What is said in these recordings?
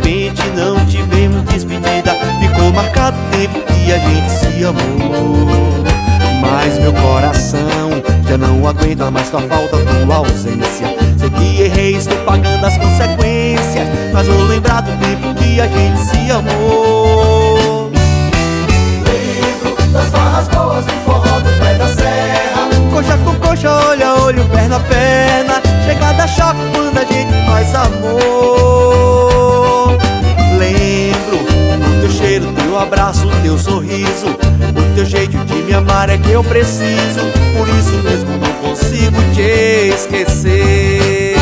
repente não tivemos despedida. Ficou marcado o tempo que a gente se amou. Mas meu coração já não aguenta mais tua falta, tua ausência. Sei que errei, estou pagando as consequências, mas vou lembrar do tempo que a gente se amou. Lembro das farras boas do forró do pé da serra. Coxa com coxa, olho a olho, perna a perna. Chegada choque quando a gente faz amor. Lembro do teu cheiro, teu abraço, teu sorriso. O teu jeito de me amar é que eu preciso. Por isso mesmo não consigo te esquecer.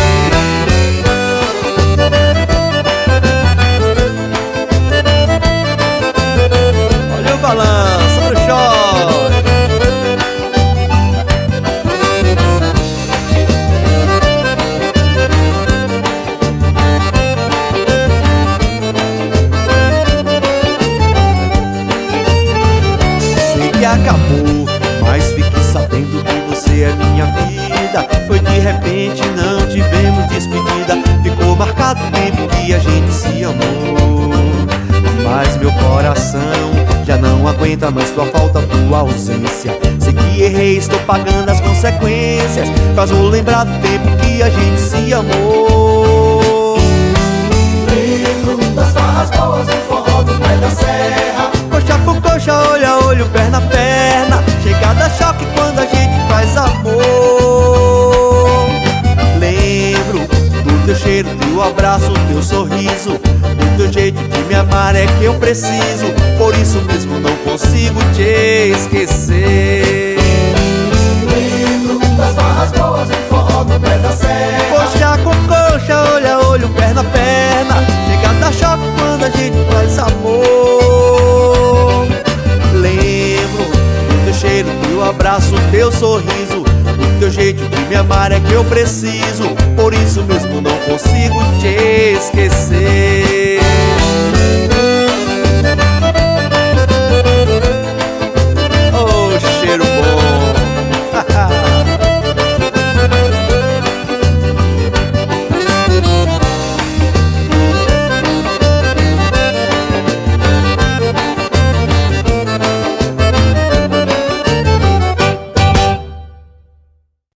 Olha o balanço, olha o chore. Acabou, mas fique sabendo que você é minha vida. Foi de repente, não tivemos despedida. Ficou marcado o tempo que a gente se amou. Mas meu coração já não aguenta mais tua falta, tua ausência. Sei que errei, estou pagando as consequências, mas vou lembrar do tempo que a gente se amou. Lembro das farras boas do forró do pé da serra. Coxa por coxa, olho a olho, perna a perna. Chegada choque quando a gente faz amor. Lembro do teu cheiro, teu abraço, teu sorriso. Do teu jeito de me amar é que eu preciso. Por isso mesmo não consigo te esquecer. Lembro das farras boas do forró do pé da serra. Coxa com coxa, olho a olho, perna a perna. Chegada choque quando a gente faz amor. Lembro do teu cheiro, teu abraço, teu sorriso. Do teu jeito de me amar é que eu preciso. Por isso mesmo não consigo te